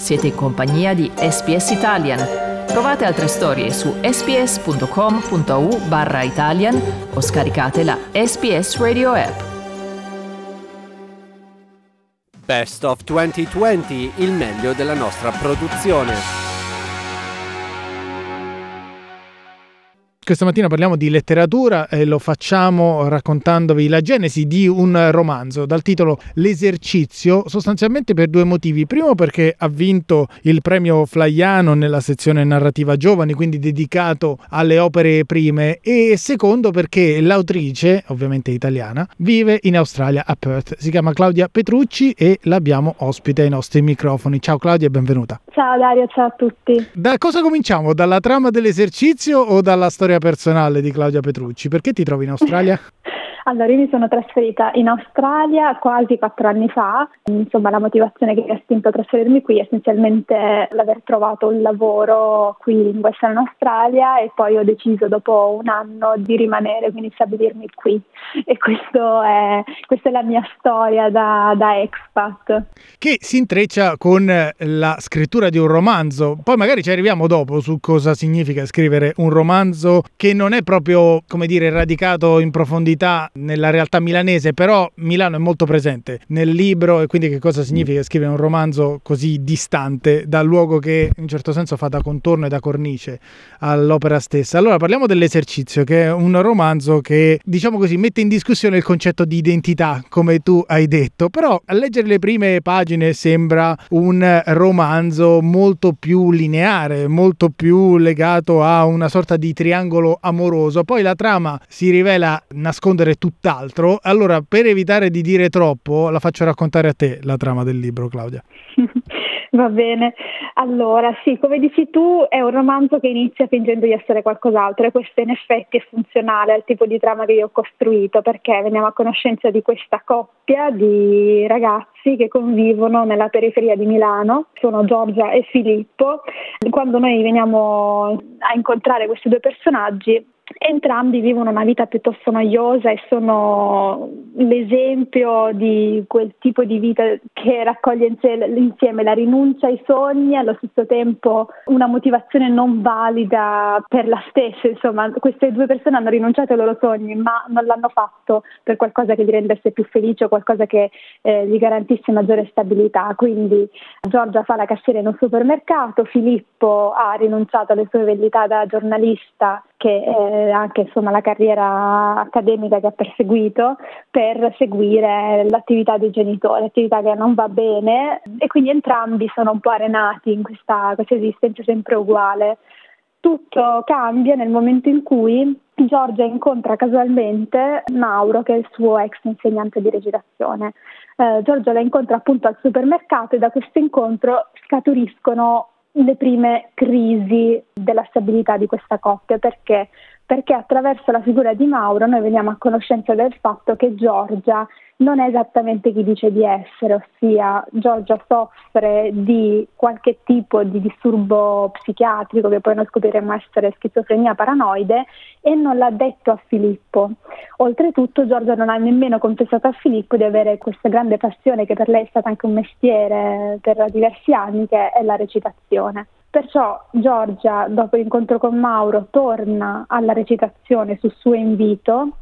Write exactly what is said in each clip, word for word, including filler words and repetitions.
Siete in compagnia di S B S Italian. Trovate altre storie su sbs.com.au barra Italian o scaricate la S B S Radio app. Best of duemilaventi, il meglio della nostra produzione. Questa mattina parliamo di letteratura e lo facciamo raccontandovi la genesi di un romanzo dal titolo L'esercizio, sostanzialmente per due motivi. Primo, perché ha vinto il premio Flaiano nella sezione narrativa giovani, quindi dedicato alle opere prime, e secondo perché l'autrice, ovviamente italiana, vive in Australia, a Perth. Si chiama Claudia Petrucci e l'abbiamo ospite ai nostri microfoni. Ciao Claudia e benvenuta. Ciao Dario, ciao a tutti. Da cosa cominciamo? Dalla trama dell'esercizio o dalla storia personale di Claudia Petrucci? Perché ti trovi in Australia? Allora, io mi sono trasferita in Australia quasi quattro anni fa. Insomma, la motivazione che mi ha spinto a trasferirmi qui è essenzialmente l'aver trovato un lavoro qui in Western Australia e poi ho deciso dopo un anno di rimanere, quindi stabilirmi qui. E questo è, questa è la mia storia da, da expat. Che si intreccia con la scrittura di un romanzo. Poi magari ci arriviamo dopo su cosa significa scrivere un romanzo che non è proprio, come dire, radicato in profondità nella realtà milanese, però Milano è molto presente nel libro, e quindi che cosa significa scrivere un romanzo così distante dal luogo che in un certo senso fa da contorno e da cornice all'opera stessa. Allora parliamo dell'esercizio, che è un romanzo che, diciamo così, mette in discussione il concetto di identità, come tu hai detto, però a leggere le prime pagine sembra un romanzo molto più lineare, molto più legato a una sorta di triangolo amoroso. Poi la trama si rivela nascondere tutt'altro. Allora, per evitare di dire troppo, la faccio raccontare a te la trama del libro, Claudia. Va bene. Allora, sì, come dici tu, è un romanzo che inizia fingendo di essere qualcos'altro, e questo in effetti è funzionale al tipo di trama che io ho costruito, perché veniamo a conoscenza di questa coppia di ragazzi che convivono nella periferia di Milano, sono Giorgia e Filippo. Quando noi veniamo a incontrare questi due personaggi, entrambi vivono una vita piuttosto noiosa e sono l'esempio di quel tipo di vita che raccoglie insieme la rinuncia ai sogni e allo stesso tempo una motivazione non valida per la stessa. Insomma, queste due persone hanno rinunciato ai loro sogni, ma non l'hanno fatto per qualcosa che li rendesse più felici o qualcosa che eh, gli garantisse maggiore stabilità. Quindi Giorgia fa la cassiera in un supermercato, Filippo ha rinunciato alle sue velleità da giornalista, che è anche insomma la carriera accademica che ha perseguito, per seguire l'attività dei genitori, attività che non va bene, e quindi entrambi sono un po' arenati in questa, questa esistenza sempre uguale. Tutto cambia nel momento in cui Giorgia incontra casualmente Mauro, che è il suo ex insegnante di recitazione. Eh, Giorgia la incontra appunto al supermercato e da questo incontro scaturiscono le prime crisi della stabilità di questa coppia. Perché? Perché attraverso la figura di Mauro noi veniamo a conoscenza del fatto che Giorgia non è esattamente chi dice di essere, ossia Giorgia soffre di qualche tipo di disturbo psichiatrico che poi noi scopriremo essere schizofrenia paranoide, e non l'ha detto a Filippo. Oltretutto Giorgia non ha nemmeno confessato a Filippo di avere questa grande passione, che per lei è stata anche un mestiere per diversi anni, che è la recitazione. Perciò Giorgia, dopo l'incontro con Mauro, torna alla recitazione su suo invito,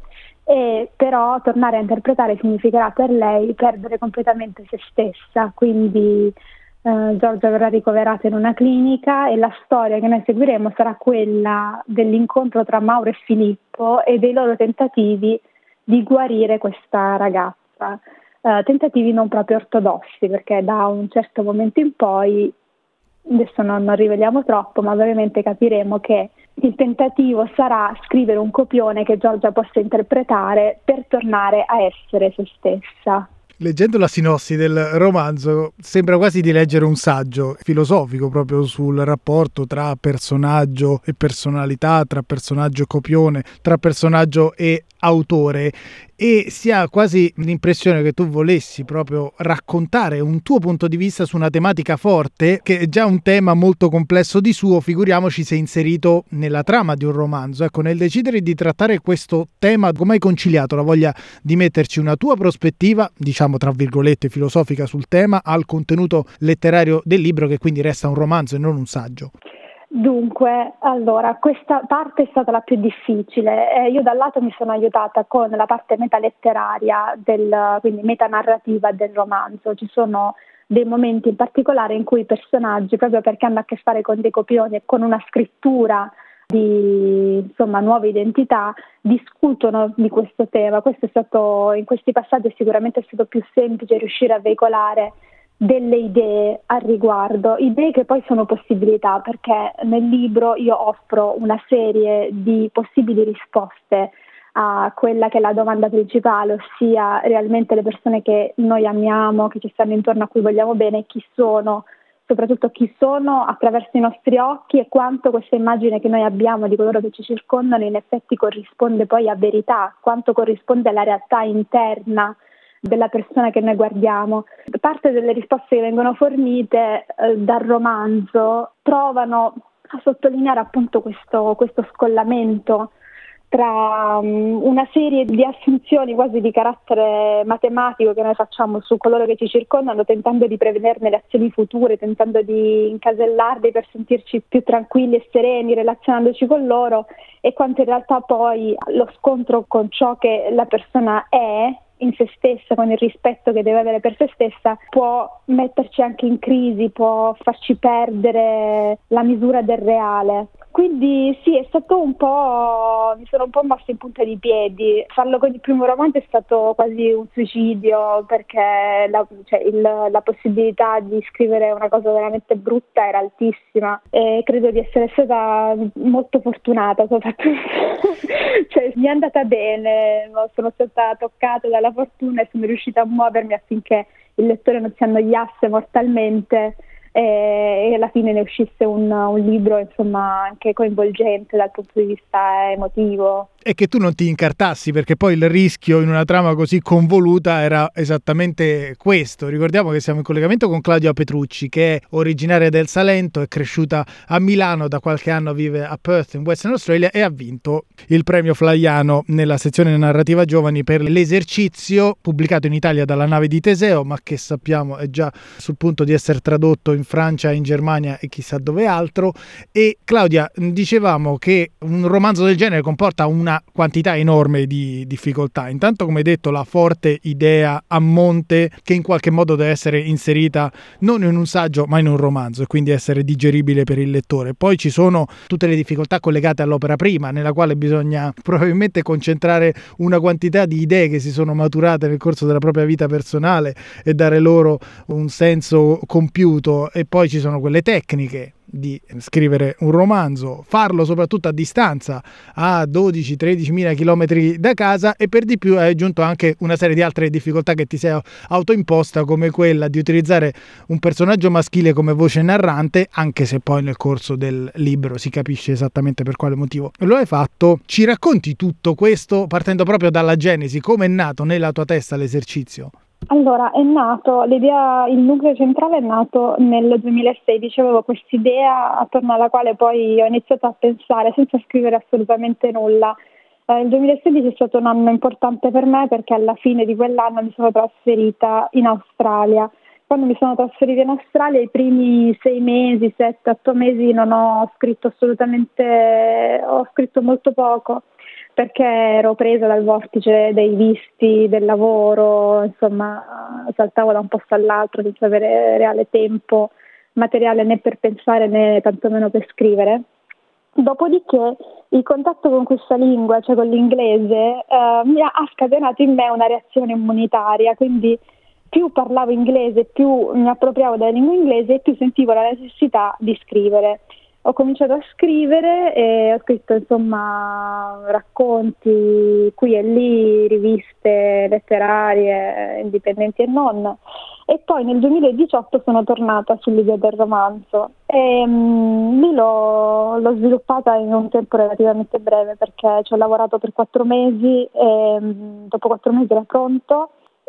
e però tornare a interpretare significherà per lei perdere completamente se stessa. Quindi eh, Giorgia verrà ricoverata in una clinica e la storia che noi seguiremo sarà quella dell'incontro tra Mauro e Filippo e dei loro tentativi di guarire questa ragazza. Eh, tentativi non proprio ortodossi, perché da un certo momento in poi, adesso non, non riveliamo troppo, ma ovviamente capiremo che il tentativo sarà scrivere un copione che Giorgia possa interpretare per tornare a essere se stessa. Leggendo la sinossi del romanzo sembra quasi di leggere un saggio filosofico proprio sul rapporto tra personaggio e personalità, tra personaggio e copione, tra personaggio e autore, e si ha quasi l'impressione che tu volessi proprio raccontare un tuo punto di vista su una tematica forte, che è già un tema molto complesso di suo, figuriamoci se inserito nella trama di un romanzo. Ecco, nel decidere di trattare questo tema, come hai conciliato la voglia di metterci una tua prospettiva, diciamo tra virgolette filosofica sul tema, al contenuto letterario del libro, che quindi resta un romanzo e non un saggio? Dunque, allora, questa parte è stata la più difficile. Eh, io dal lato mi sono aiutata con la parte metaletteraria, del, quindi metanarrativa del romanzo. Ci sono dei momenti in particolare in cui i personaggi, proprio perché hanno a che fare con dei copioni e con una scrittura di insomma nuove identità, discutono di questo tema. Questo è stato, in questi passaggi sicuramente è stato più semplice riuscire a veicolare delle idee al riguardo, idee che poi sono possibilità, perché nel libro io offro una serie di possibili risposte a quella che è la domanda principale, ossia realmente le persone che noi amiamo, che ci stanno intorno, a cui vogliamo bene, chi sono, soprattutto chi sono attraverso i nostri occhi, e quanto questa immagine che noi abbiamo di coloro che ci circondano in effetti corrisponde poi a verità, quanto corrisponde alla realtà interna della persona che noi guardiamo. Parte delle risposte che vengono fornite eh, dal romanzo provano a sottolineare appunto questo, questo scollamento tra um, una serie di assunzioni quasi di carattere matematico che noi facciamo su coloro che ci circondano, tentando di prevederne le azioni future, tentando di incasellarli per sentirci più tranquilli e sereni relazionandoci con loro, e quanto in realtà poi lo scontro con ciò che la persona è in se stessa, con il rispetto che deve avere per se stessa, può metterci anche in crisi, può farci perdere la misura del reale. Quindi sì, è stato un po', mi sono un po' mossa in punta di piedi. Farlo con il primo romanzo è stato quasi un suicidio, perché la, cioè, il, la possibilità di scrivere una cosa veramente brutta era altissima, e credo di essere stata molto fortunata soprattutto. Cioè, mi è andata bene, sono stata toccata dalla fortuna e sono riuscita a muovermi affinché il lettore non si annoiasse mortalmente e alla fine ne uscisse un, un libro insomma anche coinvolgente dal punto di vista emotivo. E che tu non ti incartassi, perché poi il rischio in una trama così convoluta era esattamente questo. Ricordiamo che siamo in collegamento con Claudia Petrucci, che è originaria del Salento, è cresciuta a Milano, da qualche anno vive a Perth in Western Australia e ha vinto il premio Flaiano nella sezione narrativa giovani per l'esercizio, pubblicato in Italia dalla Nave di Teseo, ma che sappiamo è già sul punto di essere tradotto in Francia, in Germania e chissà dove altro. E Claudia, dicevamo che un romanzo del genere comporta una quantità enorme di difficoltà. Intanto, come detto, la forte idea a monte che in qualche modo deve essere inserita non in un saggio ma in un romanzo, e quindi essere digeribile per il lettore. Poi ci sono tutte le difficoltà collegate all'opera prima, nella quale bisogna probabilmente concentrare una quantità di idee che si sono maturate nel corso della propria vita personale e dare loro un senso compiuto. E poi ci sono quelle tecniche di scrivere un romanzo, farlo soprattutto a distanza, a dodici tredici mila chilometri da casa, e per di più hai aggiunto anche una serie di altre difficoltà che ti sei autoimposta, come quella di utilizzare un personaggio maschile come voce narrante, anche se poi nel corso del libro si capisce esattamente per quale motivo lo hai fatto. Ci racconti tutto questo partendo proprio dalla genesi, come è nato nella tua testa l'esercizio? Allora, è nato, l'idea, il nucleo centrale è nato nel duemilasedici, avevo quest'idea attorno alla quale poi ho iniziato a pensare senza scrivere assolutamente nulla. Eh, il duemilasedici è stato un anno importante per me, perché alla fine di quell'anno mi sono trasferita in Australia. Quando mi sono trasferita in Australia, i primi sei mesi, sette, otto mesi non ho scritto assolutamente, ho scritto molto poco, perché ero presa dal vortice dei visti, del lavoro, insomma saltavo da un posto all'altro senza avere reale tempo materiale né per pensare né tantomeno per scrivere. Dopodiché il contatto con questa lingua, cioè con l'inglese, eh, mi ha scatenato in me una reazione immunitaria, quindi più parlavo inglese, più mi appropriavo della lingua inglese e più sentivo la necessità di scrivere. ho cominciato a scrivere e ho scritto insomma racconti qui e lì, riviste letterarie, indipendenti e non. E poi nel duemiladiciotto sono tornata sull'idea del romanzo e um, lì l'ho, l'ho sviluppata in un tempo relativamente breve perché ci ho lavorato per quattro mesi e um, dopo quattro mesi era pronto.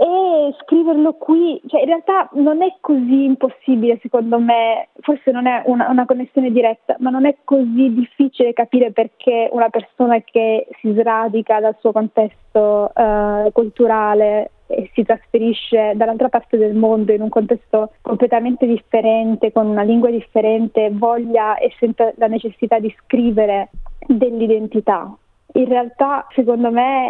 E scriverlo qui, cioè in realtà non è così impossibile secondo me, forse non è una, una connessione diretta, ma non è così difficile capire perché una persona che si sradica dal suo contesto eh, culturale e si trasferisce dall'altra parte del mondo in un contesto completamente differente, con una lingua differente, voglia e senta la necessità di scrivere dell'identità. In realtà, secondo me,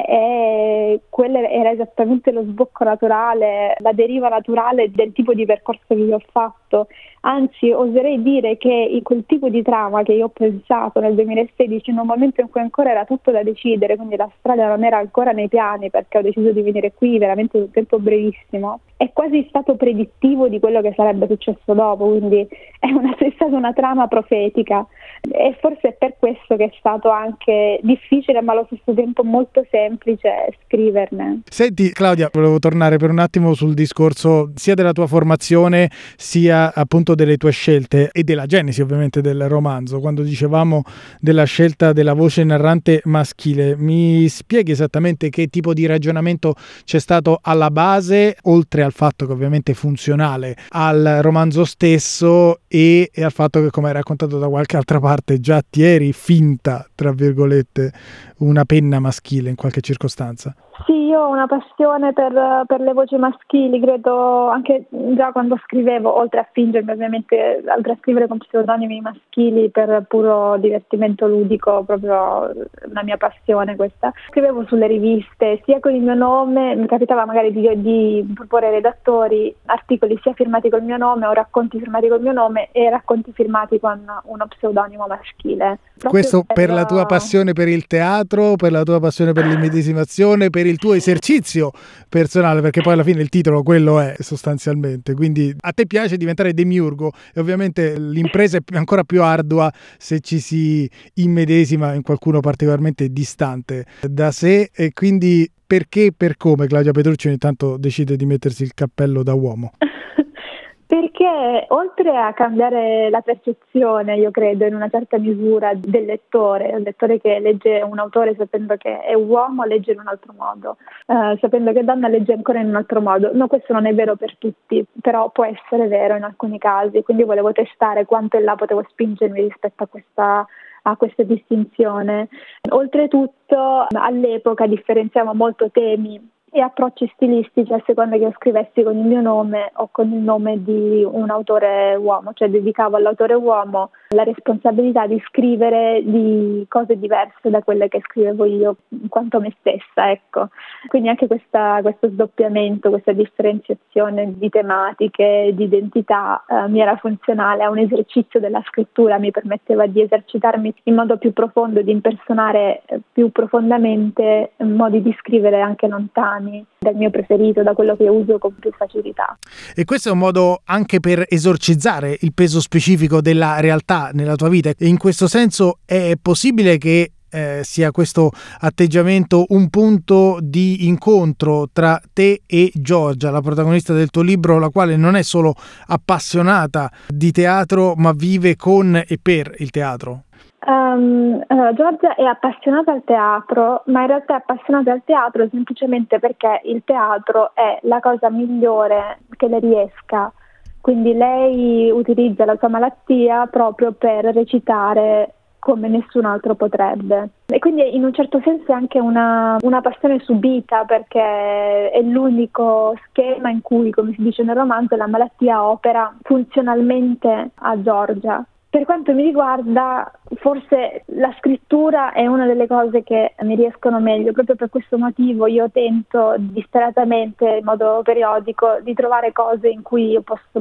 è, quello era esattamente lo sbocco naturale, la deriva naturale del tipo di percorso che io ho fatto. Anzi, oserei dire che in quel tipo di trama che io ho pensato nel duemilasedici, in un momento in cui ancora era tutto da decidere, quindi la strada non era ancora nei piani perché ho deciso di venire qui veramente in un tempo brevissimo, è quasi stato predittivo di quello che sarebbe successo dopo, quindi è, una, è stata una trama profetica e forse è per questo che è stato anche difficile ma allo stesso tempo molto semplice scriverne. Senti Claudia, volevo tornare per un attimo sul discorso sia della tua formazione sia appunto delle tue scelte e della genesi ovviamente del romanzo. Quando dicevamo della scelta della voce narrante maschile, mi spieghi esattamente che tipo di ragionamento c'è stato alla base, oltre al fatto che ovviamente è funzionale al romanzo stesso e, e al fatto che, come hai raccontato da qualche altra parte, già ti eri finta, tra virgolette, una penna maschile in qualche circostanza? Sì, io ho una passione per, per le voci maschili, credo anche già quando scrivevo, oltre a fingermi ovviamente, oltre a scrivere con pseudonimi maschili per puro divertimento ludico, proprio una mia passione questa. Scrivevo sulle riviste, sia con il mio nome, mi capitava magari di, di proporre ai redattori articoli sia firmati col mio nome o racconti firmati col mio nome e racconti firmati con uno pseudonimo maschile. Questo per, per la tua la... passione per il teatro, per la tua passione per l'immedesimazione, per il tuo esercizio personale, perché poi alla fine il titolo quello è sostanzialmente, quindi a te piace diventare demiurgo e ovviamente l'impresa è ancora più ardua se ci si immedesima in qualcuno particolarmente distante da sé. E quindi perché, per come Claudia Petrucci ogni tanto decide di mettersi il cappello da uomo? Perché oltre a cambiare la percezione, io credo, in una certa misura del lettore, il lettore che legge un autore sapendo che è uomo legge in un altro modo, eh, sapendo che è donna legge ancora in un altro modo. No, questo non è vero per tutti, però può essere vero in alcuni casi, quindi volevo testare quanto in là potevo spingermi rispetto a questa a questa distinzione. Oltretutto all'epoca differenziamo molto temi e approcci stilistici a seconda che io scrivessi con il mio nome o con il nome di un autore uomo, cioè dedicavo all'autore uomo la responsabilità di scrivere di cose diverse da quelle che scrivevo io in quanto me stessa, ecco. Quindi anche questa, questo sdoppiamento, questa differenziazione di tematiche, di identità eh, mi era funzionale a un esercizio della scrittura, mi permetteva di esercitarmi in modo più profondo, di impersonare più profondamente modi di scrivere anche lontani dal mio preferito, da quello che uso con più facilità. E questo è un modo anche per esorcizzare il peso specifico della realtà nella tua vita, e in questo senso è possibile che eh, sia questo atteggiamento un punto di incontro tra te e Giorgia, la protagonista del tuo libro, la quale non è solo appassionata di teatro ma vive con e per il teatro? Um, allora, Giorgia è appassionata al teatro, ma in realtà è appassionata al teatro semplicemente perché il teatro è la cosa migliore che le riesca. Quindi lei utilizza la sua malattia proprio per recitare come nessun altro potrebbe. E quindi in un certo senso è anche una, una passione subita, perché è l'unico schema in cui, come si dice nel romanzo, la malattia opera funzionalmente a Giorgia. Per quanto mi riguarda, forse la scrittura è una delle cose che mi riescono meglio. Proprio per questo motivo io tento disperatamente, in modo periodico, di trovare cose in cui io posso,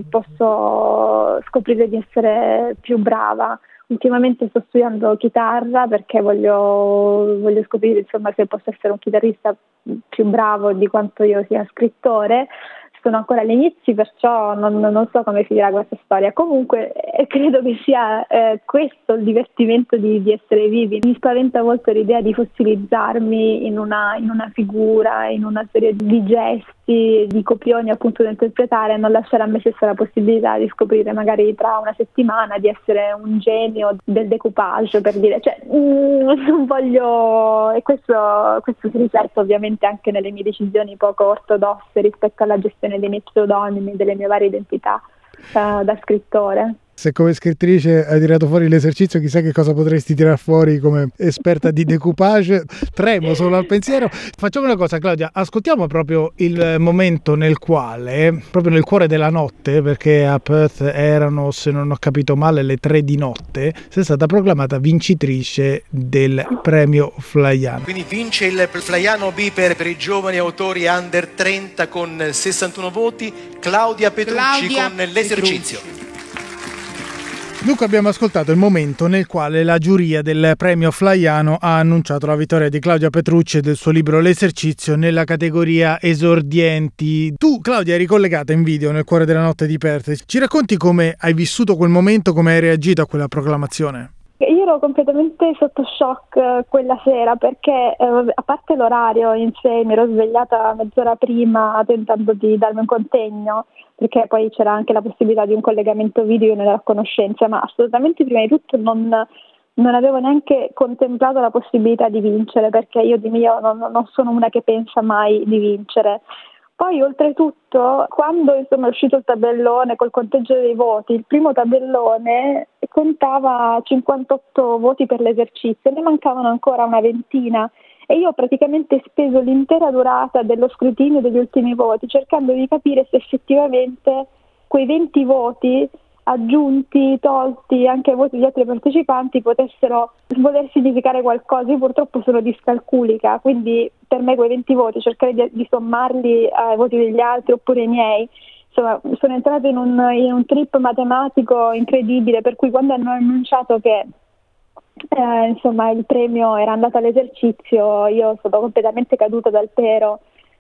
posso scoprire di essere più brava. Ultimamente sto studiando chitarra perché voglio, voglio scoprire insomma se posso essere un chitarrista più bravo di quanto io sia scrittore. sono ancora agli inizi, perciò non, non so come finirà questa storia. Comunque eh, credo che sia eh, questo il divertimento di, di essere vivi. Mi spaventa molto l'idea di fossilizzarmi in una, in una figura, in una serie di gesti, di copioni appunto da interpretare, e non lasciare a me stessa la possibilità di scoprire magari tra una settimana di essere un genio del decoupage, per dire, cioè mm, non voglio, e questo, questo si riflette ovviamente anche nelle mie decisioni poco ortodosse rispetto alla gestione dei miei pseudonimi, delle mie varie identità uh, da scrittore. Se come scrittrice hai tirato fuori l'esercizio, chissà che cosa potresti tirar fuori come esperta di decoupage. Tremo solo al pensiero. Facciamo una cosa, Claudia, ascoltiamo proprio il momento nel quale, proprio nel cuore della notte, perché a Perth erano, se non ho capito male, le tre di notte, sei stata proclamata vincitrice del premio Flaiano. Quindi vince il Flaiano B per, per i giovani autori under trenta con sessantuno voti, Claudia Petrucci Claudia con l'esercizio. Petrucci. Dunque abbiamo ascoltato il momento nel quale la giuria del premio Flaiano ha annunciato la vittoria di Claudia Petrucci e del suo libro L'esercizio nella categoria esordienti. Tu, Claudia, eri collegata in video nel cuore della notte di Perth. Ci racconti come hai vissuto quel momento, come hai reagito a quella proclamazione? Io ero completamente sotto shock quella sera perché, eh, a parte l'orario in sé, mi ero svegliata mezz'ora prima tentando di darmi un contegno, perché poi c'era anche la possibilità di un collegamento video, io non ero a conoscenza, ma assolutamente prima di tutto non, non avevo neanche contemplato la possibilità di vincere, perché io di mio non, non sono una che pensa mai di vincere. Poi oltretutto, quando insomma è uscito il tabellone col conteggio dei voti, il primo tabellone contava cinquantotto voti per l'esercizio, ne mancavano ancora una ventina e io ho praticamente speso l'intera durata dello scrutinio degli ultimi voti cercando di capire se effettivamente quei venti voti aggiunti, tolti, anche ai voti degli altri partecipanti potessero voler significare qualcosa. Io purtroppo sono discalculica, quindi per me quei venti voti, cercare di, di sommarli ai voti degli altri oppure ai miei, insomma sono entrata in un, in un trip matematico incredibile, per cui quando hanno annunciato che eh, insomma il premio era andato all'esercizio, io sono completamente caduta dal pero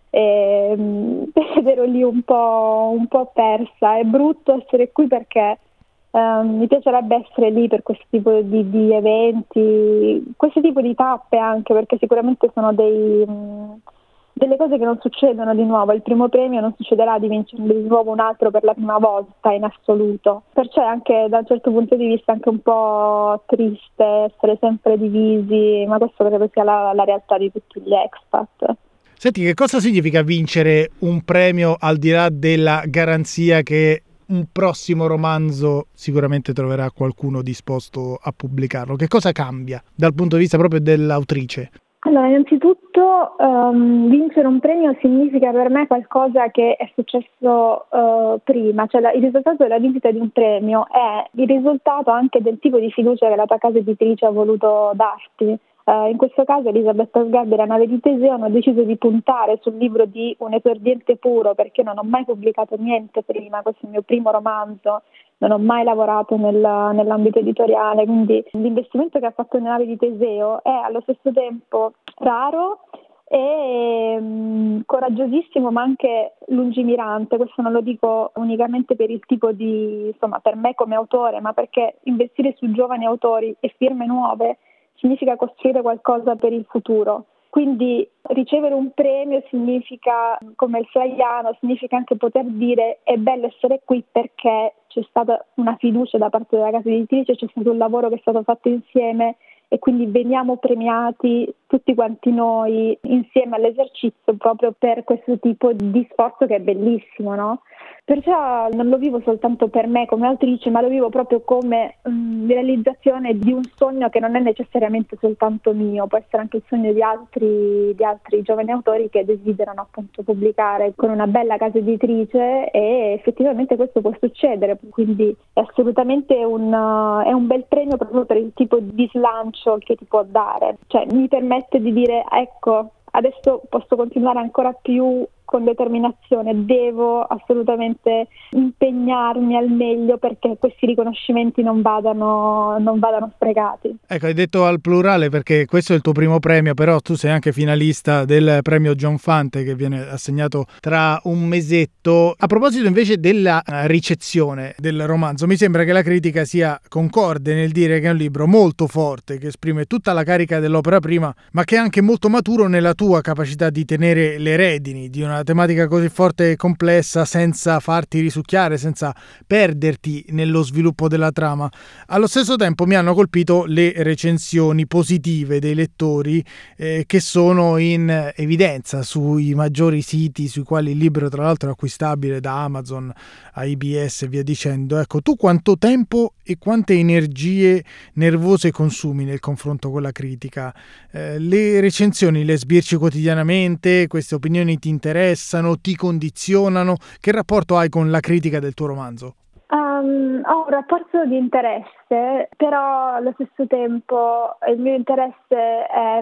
e ed ero lì un po', un po' persa. È brutto essere qui perché um, mi piacerebbe essere lì per questo tipo di, di eventi, questo tipo di tappe anche, perché sicuramente sono dei, um, delle cose che non succedono di nuovo. Il primo premio non succederà di vincere di nuovo un altro per la prima volta in assoluto, perciò è anche da un certo punto di vista anche un po' triste essere sempre divisi, ma questo credo sia la, la realtà di tutti gli expat. Senti, che cosa significa vincere un premio al di là della garanzia che un prossimo romanzo sicuramente troverà qualcuno disposto a pubblicarlo? Che cosa cambia dal punto di vista proprio dell'autrice? Allora, innanzitutto um, vincere un premio significa per me qualcosa che è successo uh, prima, cioè la, il risultato della vincita di un premio è il risultato anche del tipo di fiducia che la tua casa editrice ha voluto darti. Uh, in questo caso Elisabetta Sgarbi e La nave di Teseo hanno deciso di puntare sul libro di un esordiente puro, perché non ho mai pubblicato niente prima, questo è il mio primo romanzo, non ho mai lavorato nel, nell'ambito editoriale, quindi l'investimento che ha fatto La nave di Teseo è allo stesso tempo raro e um, coraggiosissimo, ma anche lungimirante. Questo non lo dico unicamente per il tipo di, insomma, per me come autore, ma perché investire su giovani autori e firme nuove significa costruire qualcosa per il futuro. Quindi ricevere un premio significa, come il Flaiano, significa anche poter dire è bello essere qui perché c'è stata una fiducia da parte della casa editrice, c'è stato un lavoro che è stato fatto insieme e quindi veniamo premiati tutti quanti noi insieme all'esercizio proprio per questo tipo di sforzo che è bellissimo, no? Perciò non lo vivo soltanto per me come autrice, ma lo vivo proprio come um, realizzazione di un sogno che non è necessariamente soltanto mio, può essere anche il sogno di altri, di altri giovani autori che desiderano appunto pubblicare con una bella casa editrice, e effettivamente questo può succedere, quindi è assolutamente un, uh, è un bel premio proprio per il tipo di slancio che ti può dare, cioè mi permette di dire ecco, adesso posso continuare ancora più con determinazione, devo assolutamente impegnarmi al meglio perché questi riconoscimenti non vadano, non vadano sprecati. Ecco, hai detto al plurale perché questo è il tuo primo premio, però tu sei anche finalista del premio John Fante che viene assegnato tra un mesetto. A proposito invece della ricezione del romanzo, mi sembra che la critica sia concorde nel dire che è un libro molto forte, che esprime tutta la carica dell'opera prima, ma che è anche molto maturo nella tua capacità di tenere le redini di una tematica così forte e complessa senza farti risucchiare, senza perderti nello sviluppo della trama. Allo stesso tempo mi hanno colpito le recensioni positive dei lettori eh, che sono in evidenza sui maggiori siti sui quali il libro tra l'altro è acquistabile, da Amazon a I B S e via dicendo. Ecco, tu quanto tempo e quante energie nervose consumi nel confronto con la critica? Eh, le recensioni le sbirci quotidianamente? Queste opinioni ti interessano, ti condizionano? Che rapporto hai con la critica del tuo romanzo? Um, ho un rapporto di interesse, però allo stesso tempo il mio interesse è,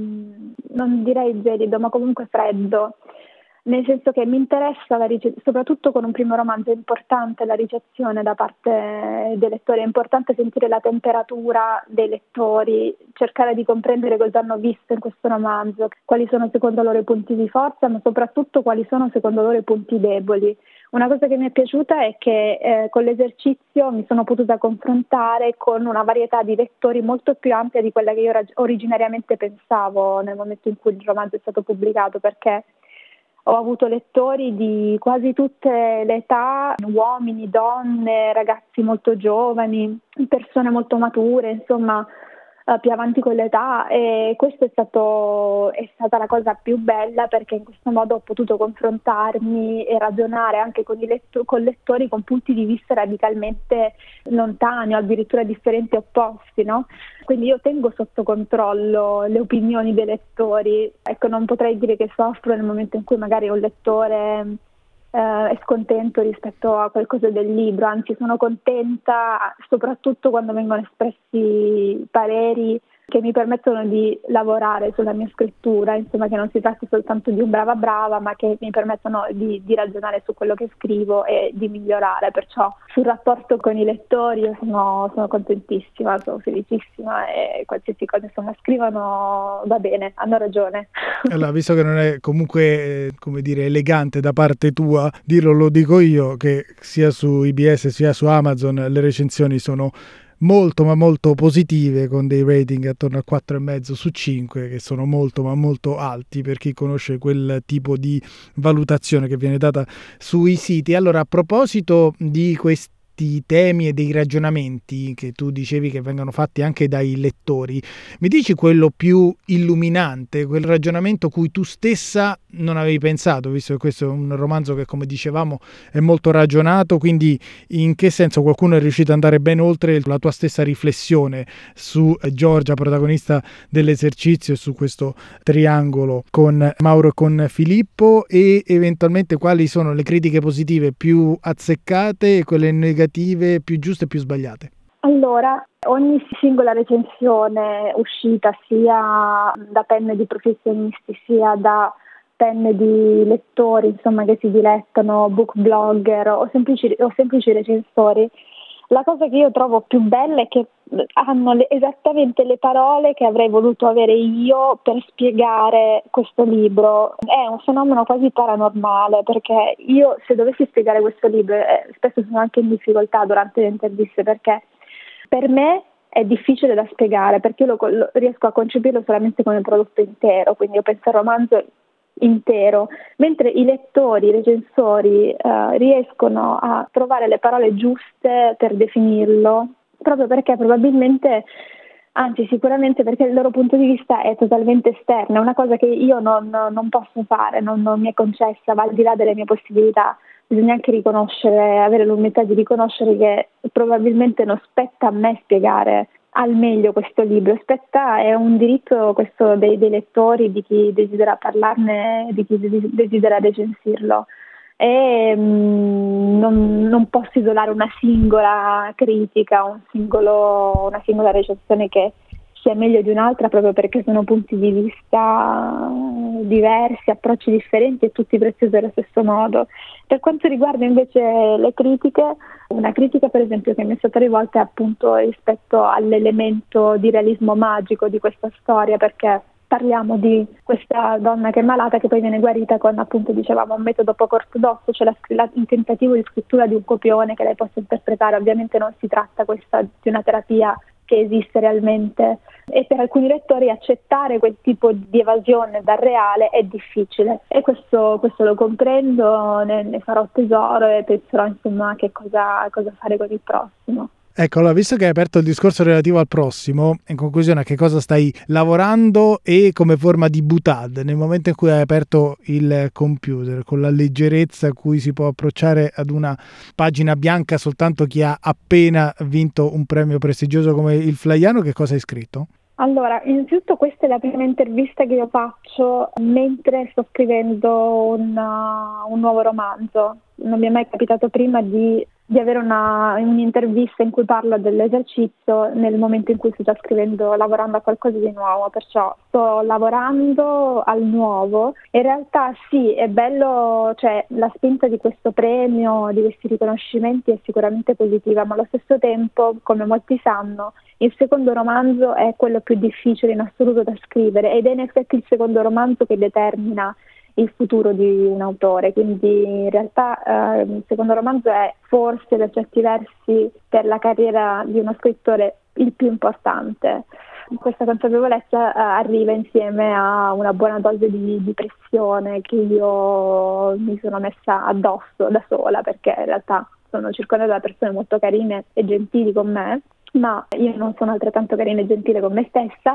non direi gelido, ma comunque freddo, nel senso che mi interessa, la rice- soprattutto con un primo romanzo, è importante la ricezione da parte dei lettori, è importante sentire la temperatura dei lettori, cercare di comprendere cosa hanno visto in questo romanzo, quali sono secondo loro i punti di forza, ma soprattutto quali sono secondo loro i punti deboli. Una cosa che mi è piaciuta è che eh, con l'esercizio mi sono potuta confrontare con una varietà di lettori molto più ampia di quella che io rag- originariamente pensavo nel momento in cui il romanzo è stato pubblicato, perché ho avuto lettori di quasi tutte le età, uomini, donne, ragazzi molto giovani, persone molto mature, insomma più avanti con l'età, e questo è stato è stata la cosa più bella, perché in questo modo ho potuto confrontarmi e ragionare anche con i letto- con lettori con punti di vista radicalmente lontani o addirittura differenti e opposti, no? Quindi io tengo sotto controllo le opinioni dei lettori. Ecco, non potrei dire che soffro nel momento in cui magari un lettore Uh, è scontento rispetto a qualcosa del libro, anzi sono contenta soprattutto quando vengono espressi pareri che mi permettono di lavorare sulla mia scrittura, insomma, che non si tratti soltanto di un brava brava, ma che mi permettono di, di ragionare su quello che scrivo e di migliorare. Perciò sul rapporto con i lettori io sono, sono contentissima, sono felicissima, e qualsiasi cosa insomma scrivono va bene, hanno ragione. Allora, visto che non è comunque eh, come dire elegante da parte tua dirlo, lo dico io, che sia su I B S sia su Amazon le recensioni sono molto ma molto positive, con dei rating attorno a quattro e mezzo su cinque, che sono molto ma molto alti per chi conosce quel tipo di valutazione che viene data sui siti. Allora, a proposito di questi temi e dei ragionamenti che tu dicevi che vengono fatti anche dai lettori, mi dici quello più illuminante, quel ragionamento cui tu stessa non avevi pensato, visto che questo è un romanzo che, come dicevamo, è molto ragionato, quindi in che senso qualcuno è riuscito ad andare ben oltre la tua stessa riflessione su Giorgia, protagonista dell'esercizio, e su questo triangolo con Mauro e con Filippo, e eventualmente quali sono le critiche positive più azzeccate e quelle negative più giuste e più sbagliate? Allora, ogni singola recensione uscita sia da penne di professionisti sia da penne di lettori, insomma, che si dilettano, book blogger o semplici, o semplici recensori, la cosa che io trovo più bella è che hanno le, esattamente le parole che avrei voluto avere io per spiegare questo libro. È un fenomeno quasi paranormale, perché io, se dovessi spiegare questo libro, eh, spesso sono anche in difficoltà durante le interviste, perché per me è difficile da spiegare, perché io lo, lo, riesco a concepirlo solamente come prodotto intero, quindi io penso al romanzo intero, mentre i lettori, i recensori eh, riescono a trovare le parole giuste per definirlo, proprio perché probabilmente, anzi sicuramente perché il loro punto di vista è totalmente esterno, è una cosa che io non, non posso fare, non, non mi è concessa, va al di là delle mie possibilità. Bisogna anche riconoscere, avere l'umiltà di riconoscere che probabilmente non spetta a me spiegare al meglio questo libro, spetta, è un diritto questo dei, dei lettori, di chi desidera parlarne, di chi desidera recensirlo, e mh, non, non posso isolare una singola critica, un singolo, una singola recensione che sia meglio di un'altra proprio perché sono punti di vista diversi, approcci differenti e tutti preziosi allo stesso modo. Per quanto riguarda invece le critiche, una critica per esempio che mi è stata rivolta è appunto rispetto all'elemento di realismo magico di questa storia, perché parliamo di questa donna che è malata che poi viene guarita con, appunto dicevamo, un metodo poco ortodosso, cioè la, il tentativo di scrittura di un copione che lei possa interpretare. Ovviamente non si tratta questa di una terapia che esiste realmente, e per alcuni lettori accettare quel tipo di evasione dal reale è difficile, e questo, questo lo comprendo, ne, ne farò tesoro e penserò insomma che cosa, cosa fare con il prossimo. Ecco, allora, visto che hai aperto il discorso relativo al prossimo, in conclusione a che cosa stai lavorando e come forma di butade nel momento in cui hai aperto il computer, con la leggerezza a cui si può approcciare ad una pagina bianca soltanto chi ha appena vinto un premio prestigioso come il Flaiano, che cosa hai scritto? Allora, innanzitutto questa è la prima intervista che io faccio mentre sto scrivendo un, uh, un nuovo romanzo. Non mi è mai capitato prima di, di avere una, un'intervista in cui parlo dell'esercizio nel momento in cui sto già scrivendo, lavorando a qualcosa di nuovo, perciò sto lavorando al nuovo. In realtà sì, è bello, cioè la spinta di questo premio, di questi riconoscimenti è sicuramente positiva, ma allo stesso tempo, come molti sanno, il secondo romanzo è quello più difficile in assoluto da scrivere, ed è in effetti il secondo romanzo che determina il futuro di un autore, quindi in realtà eh, il secondo romanzo è forse per certi versi per la carriera di uno scrittore il più importante. Questa consapevolezza eh, arriva insieme a una buona dose di, di pressione che io mi sono messa addosso da sola, perché in realtà sono circondata da persone molto carine e gentili con me, ma io non sono altrettanto carina e gentile con me stessa,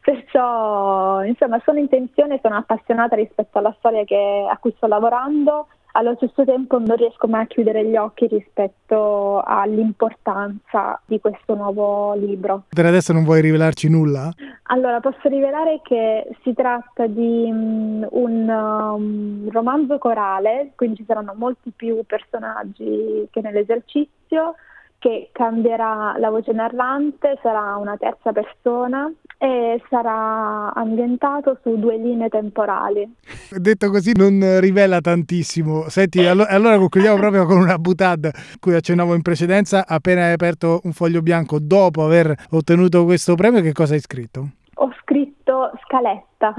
perciò insomma sono in tensione, sono appassionata rispetto alla storia che, a cui sto lavorando. Allo stesso tempo non riesco mai a chiudere gli occhi rispetto all'importanza di questo nuovo libro. Per adesso non vuoi rivelarci nulla? Allora, posso rivelare che si tratta di um, un um, romanzo corale, quindi ci saranno molti più personaggi che nell'esercizio, che cambierà la voce narrante, sarà una terza persona e sarà ambientato su due linee temporali. Detto così non rivela tantissimo. Senti, allo- allora concludiamo proprio con una butade cui accennavo in precedenza. Appena hai aperto un foglio bianco dopo aver ottenuto questo premio, che cosa hai scritto? Ho scritto scaletta.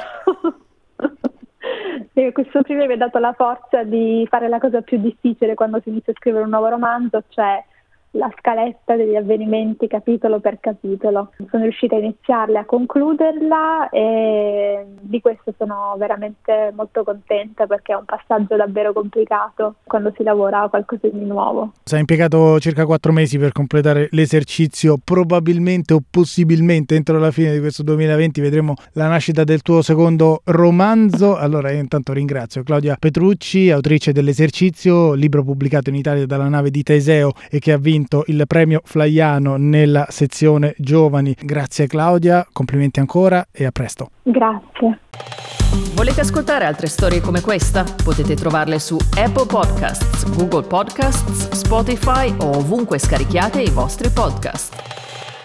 Questo premio mi ha dato la forza di fare la cosa più difficile quando si inizia a scrivere un nuovo romanzo, cioè la scaletta degli avvenimenti capitolo per capitolo. Sono riuscita a iniziarla, a concluderla, e di questo sono veramente molto contenta, perché è un passaggio davvero complicato quando si lavora a qualcosa di nuovo. Hai impiegato circa quattro mesi per completare l'esercizio, probabilmente o possibilmente entro la fine di questo duemilaventi vedremo la nascita del tuo secondo romanzo. Allora io intanto ringrazio Claudia Petrucci, autrice dell'esercizio, libro pubblicato in Italia dalla Nave di Teseo e che ha vinto il premio Flaiano nella sezione giovani. Grazie Claudia, complimenti ancora e a presto. Grazie. Volete ascoltare altre storie come questa? Potete trovarle su Apple Podcasts, Google Podcasts, Spotify o ovunque scarichiate i vostri podcast.